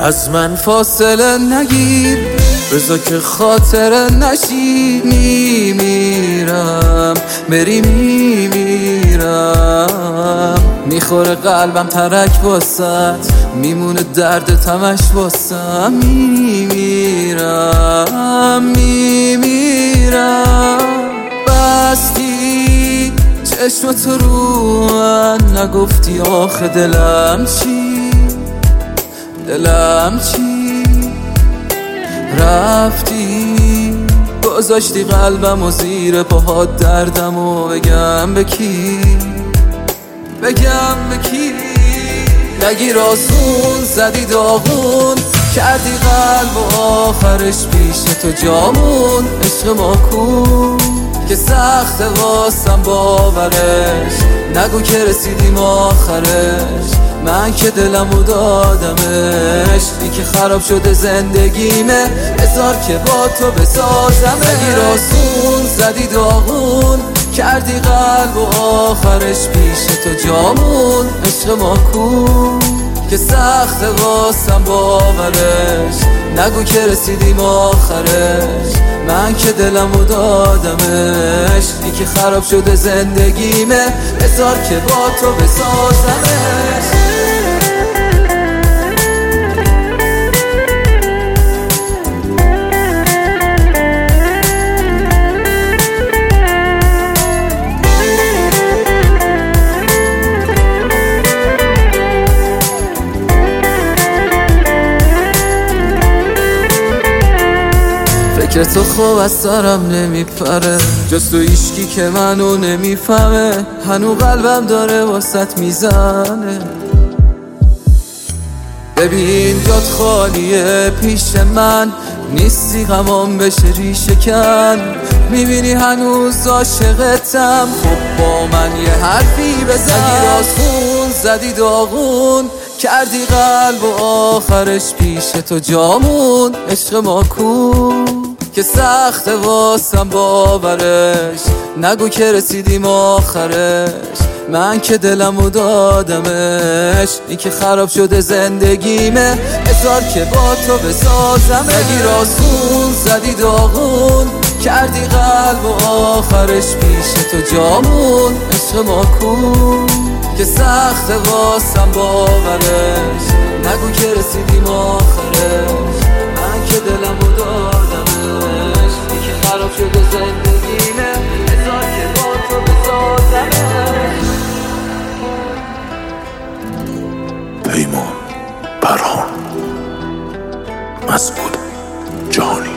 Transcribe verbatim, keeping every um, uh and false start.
از من فاصله نگیر، بذار که خاطره نشی. میمیرم بری میمیرم، میخوره قلبم ترک واسط، میمونه درد تمش واسم. میمیرم میمیرم. بستی چشمت رو من، نگفتی آخه دلم چی، دلم چی. رفتی گذاشتی قلبم و زیر پاهات دردم و بگم به کی، بگم به کی. نگیر آسون زدی داغون، کردی قلب و آخرش پیش تو جامون. عشق ما کو که سخت واسم باورش، نگو که رسیدیم آخرش. من که دلمو دادمش، این که خراب شده زندگیمه، بذار که با تو بسازمه. نگیر آسون زدی داغون، کردی قلب و آخرش پیش تو جامون. عشق ما کو که سخت واسم باورش، نگو که رسیدیم آخرش. من که دلمو دادمش، این که خراب شده زندگیمه، بذار که با تو بسازمش. فکر تو خوب از سرم نمیپره، جز تو هیچکی که منو نمیفهمه. هنو قلبم داره واسط میزنه، ببین جات خالیه پیش من، نیستی غمام بشه ریشه کن. میبینی هنوز عاشقتم، خب با من یه حرفی بزن. نگیر آسون زدی داغون، کردی قلب و آخرش پیش تو جامون. عشق ما کو که سخت واسم باورش، نگو که رسیدیم آخرش. من که دلمو دادمش، این که خراب شده زندگیمه، بذار که با تو بسازمه. نگیر آسون زدی داغون، کردی قلب و آخرش پیش تو جامون. عشق ما کو که سخت واسم باورش، نگو که رسیدیم آخرش. من که دلمو دادمش، این که خراب شده زندگیمه، بذار که با تو بسازمش. پیمان پرهان مسعود جهانی.